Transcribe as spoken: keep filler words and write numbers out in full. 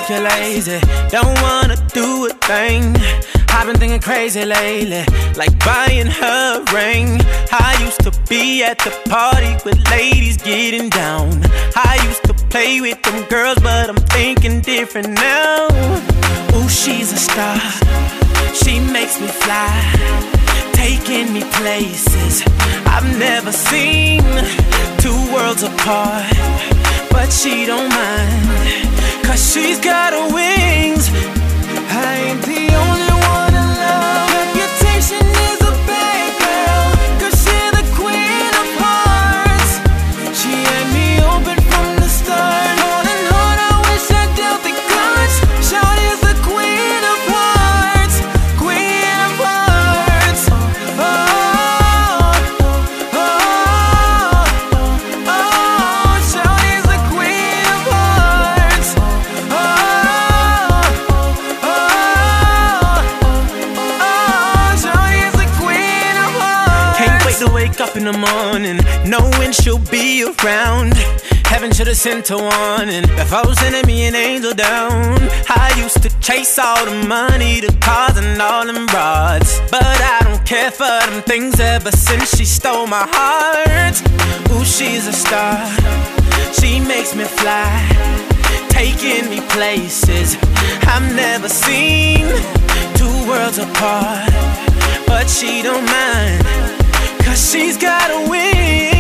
if you're lazy, don't wanna do a thing. I've been thinking crazy lately, like buying her a ring. I used to be at the party with ladies getting down. I used to play with them girls, but I'm thinking different now. Ooh, she's a star, she makes me fly, taking me places I've never seen. Two worlds apart, but she don't mind, cause she's got her wings. I ain't the only one in love. Reputation is a bad girl, cause she's the queen of hearts. She had me open from the start. Hard and hard, I wish I dealt the cards. Shawty's the queen of hearts, queen of hearts. Oh, oh, oh, oh, oh. Shawty's the queen of hearts. Oh, oh, oh, Shawty's the queen of hearts. Can't wait to wake up in the morning knowing she'll be around. Heaven should've sent a warning before sending me an angel down. I used to chase all the money, the cars and all them broads, but I don't care for them things ever since she stole my heart. Ooh, she's a star, she makes me fly, taking me places I've never seen. Two worlds apart, but she don't mind, cause she's got a wing.